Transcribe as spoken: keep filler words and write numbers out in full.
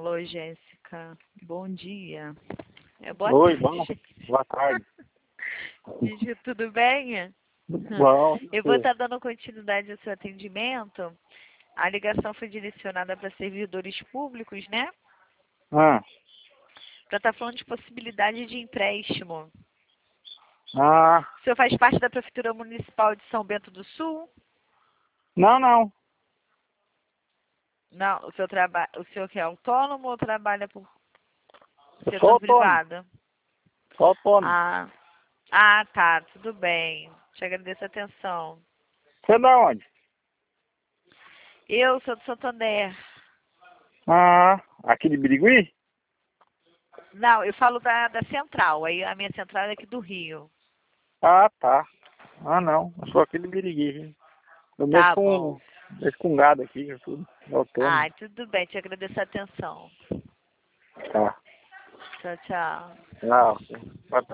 Alô, Jéssica. Bom dia. É, boa Oi, tarde. bom, boa tarde. Gigi, tudo bem? Bom, Eu vou estar dando continuidade ao seu atendimento. A ligação foi direcionada para servidores públicos, né? ah, Para estar falando de possibilidade de empréstimo. ah, O senhor faz parte da Prefeitura Municipal de São Bento do Sul? não, não, Não, o senhor, traba... o senhor que é autônomo ou trabalha por eu sou setor autônomo, privado? sou autônomo. Ah, ah, tá, tudo bem. Te agradeço a atenção. Você é da onde? Eu sou do Santander. Ah, aqui de Birigui? Não, eu falo da, da central. Aí a minha central é aqui do Rio. Ah, tá. Ah, não, eu sou aqui de Birigui. Eu mexo Tá bom. com, mexo com gado aqui, eu tudo, autônomo. Ah, tudo bem. Te agradeço a atenção. Tá, Tchau, tchau. tchau.